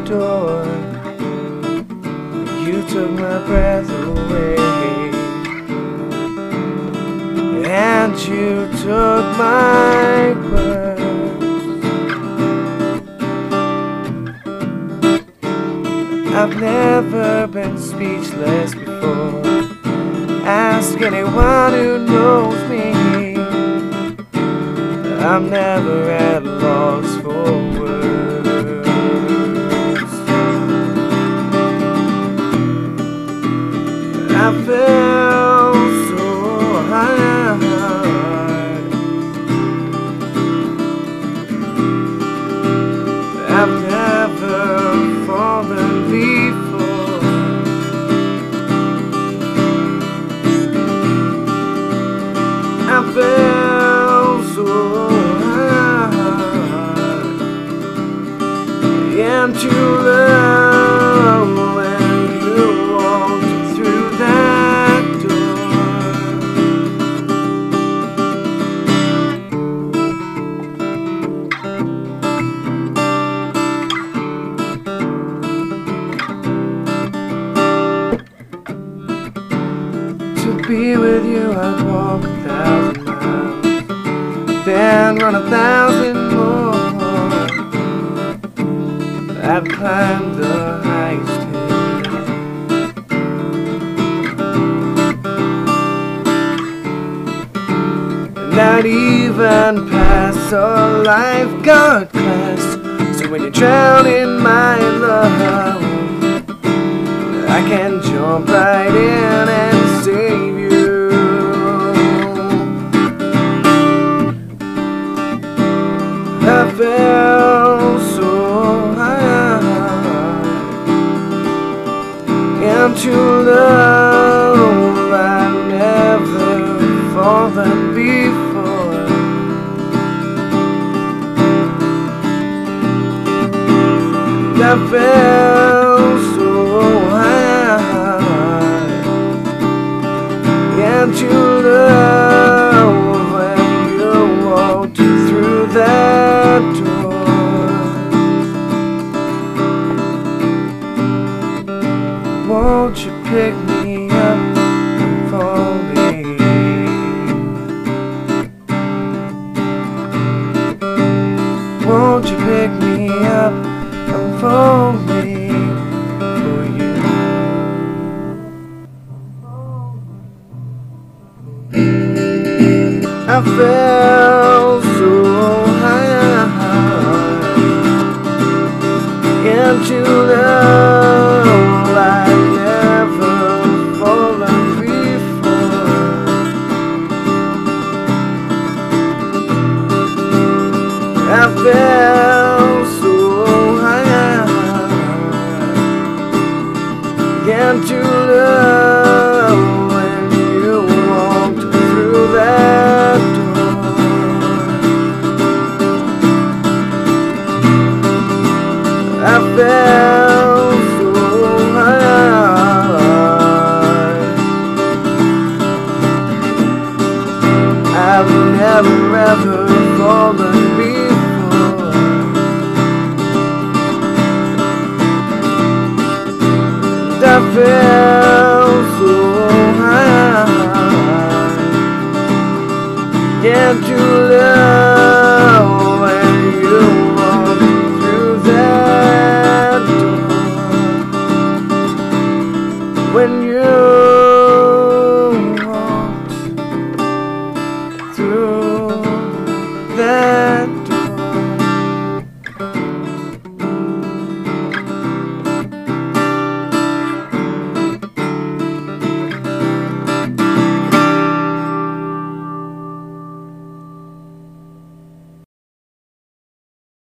door. You took my breath away, and you took my words. I've never been speechless before. Ask anyone who knows me. I'm never at a loss for words. I felt so hard. I've never fallen before. I felt so hard, and to love when you walked through that To be with you, I'd walk 1,000 miles, then run 1,000 more. I'd climb the highest hill, and I'd even pass a lifeguard class. So when you drown in my love, I can jump right in and save you. I felt so high, and to love I've never fallen before. And I felt so high, and to love when you walked through that door. Won't you pick me up for me? Won't you pick me up for me, for you? I felt so high, and to love I've never fallen before. I felt so high, and to love when you walked through that door. I felt so high, I've never ever fallen before. I felt